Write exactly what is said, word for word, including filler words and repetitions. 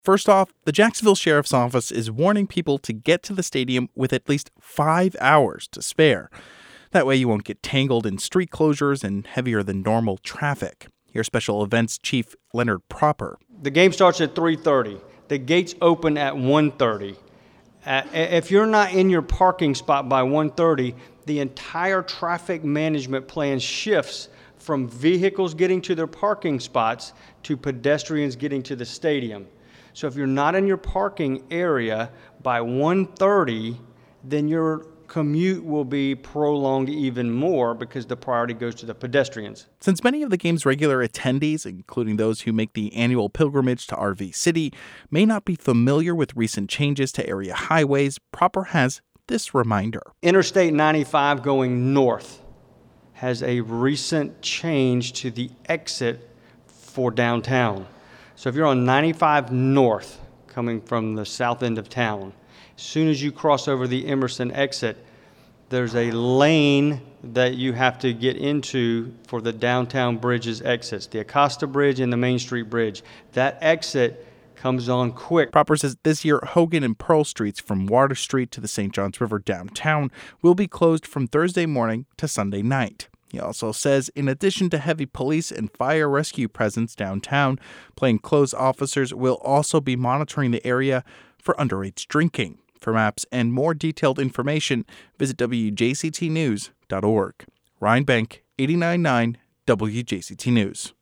First off, the Jacksonville Sheriff's Office is warning people to get to the stadium with at least five hours to spare. That way you won't get tangled in street closures and heavier than normal traffic. Here's Special Events Chief Leonard Proper. The game starts at three thirty. The gates open at one thirty. Uh, if you're not in your parking spot by one thirty, the entire traffic management plan shifts from vehicles getting to their parking spots to pedestrians getting to the stadium. So if you're not in your parking area by one thirty, then your commute will be prolonged even more because the priority goes to the pedestrians. Since many of the game's regular attendees, including those who make the annual pilgrimage to R V City, may not be familiar with recent changes to area highways, Proper has this reminder. Interstate ninety-five going north has a recent change to the exit for downtown. So if you're on ninety-five north coming from the south end of town, as soon as you cross over the Emerson exit, there's a lane that you have to get into for the downtown bridges exits, the Acosta Bridge and the Main Street Bridge. That exit comes on quick. Proper says this year, Hogan and Pearl Streets from Water Street to the Saint Johns River downtown will be closed from Thursday morning to Sunday night. He also says, in addition to heavy police and fire rescue presence downtown, plainclothes officers will also be monitoring the area for underage drinking. For maps and more detailed information, visit W J C T news dot org. Ryan Bank, eighty-nine point nine W J C T News.